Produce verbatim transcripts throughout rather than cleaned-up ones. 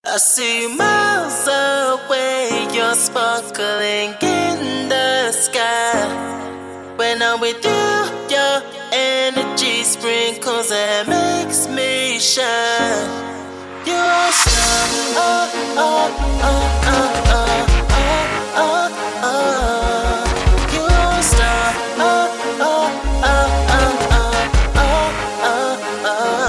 I see miles away, you're sparkling in the sky. When I'm with you, your energy sprinkles and makes me shine. You're a star, oh, oh, oh, oh, oh, oh, oh, oh. You're a star, oh, oh, oh, oh, oh, oh,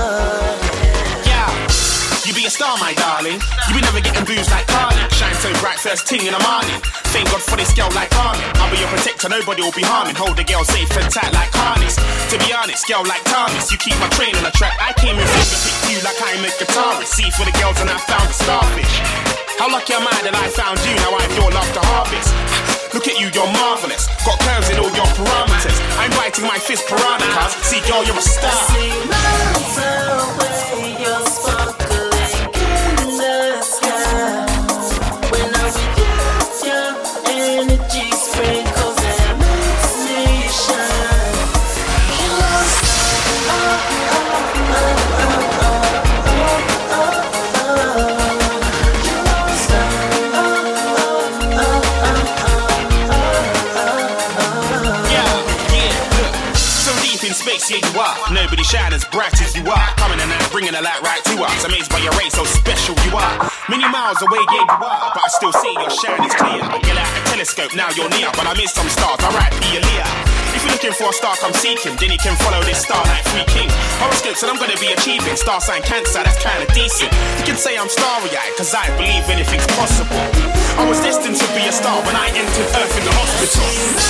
oh. Yeah, you be a star, my darling. You be never getting blues like Carly. Shine so bright, first ting in the morning. Thank God for this girl like Carmen. I'll be your protector, nobody will be harming. Hold the girl safe and tight like harness. To be honest, girl like Thomas, you keep my train on the track. I came in front to pick you like I'm a guitarist. See for the girls and I found the starfish. How lucky am I that I found you? Now I have your love to harvest. Look at you, you're marvelous. Got curves in all your parameters. I'm biting my fist piranhas. See, girl, you're a star. I see miles away, you're sparkling in the sky. When I'm with you, your energy sprinkles and makes me shine. You're a star, oh, oh, oh, oh, oh, oh, oh. You're a star, oh, oh, oh, oh, oh, oh. Yeah, yeah, look. So deep in space, yeah, you are. Nobody shine as bright as you are. Coming in and bringing the light right to us. Amazed by your race, so special you are. Many miles away, yeah, you are. But I still see your shine is clear. Get out the telescope, now you're near. But I miss some stars, alright, be a Leah. If you're looking for a star, come seeking. Then you can follow this star like Free King. Horoscope said I'm gonna be achieving. Star sign Cancer, that's kinda decent. You can say I'm starry-eyed, cause I believe anything's possible. I was destined to be a star when I entered Earth in the hospital.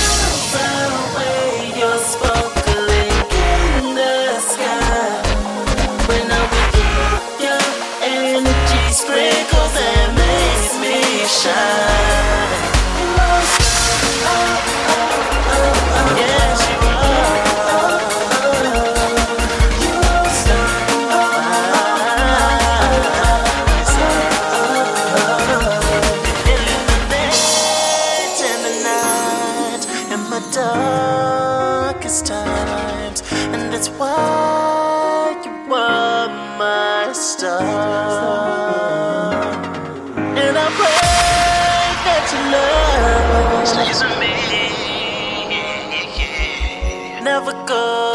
Away, you're sparkling in the sky. When I'm with you, your energy sprinkles and makes me shine. You're a star, oh, oh, oh, oh. Yes, you are. Oh, oh. You're a star, oh, oh, oh. Illuminate in the night, in my darkest times, and that's why you are my star. And I pray that your love stays with me, never goes.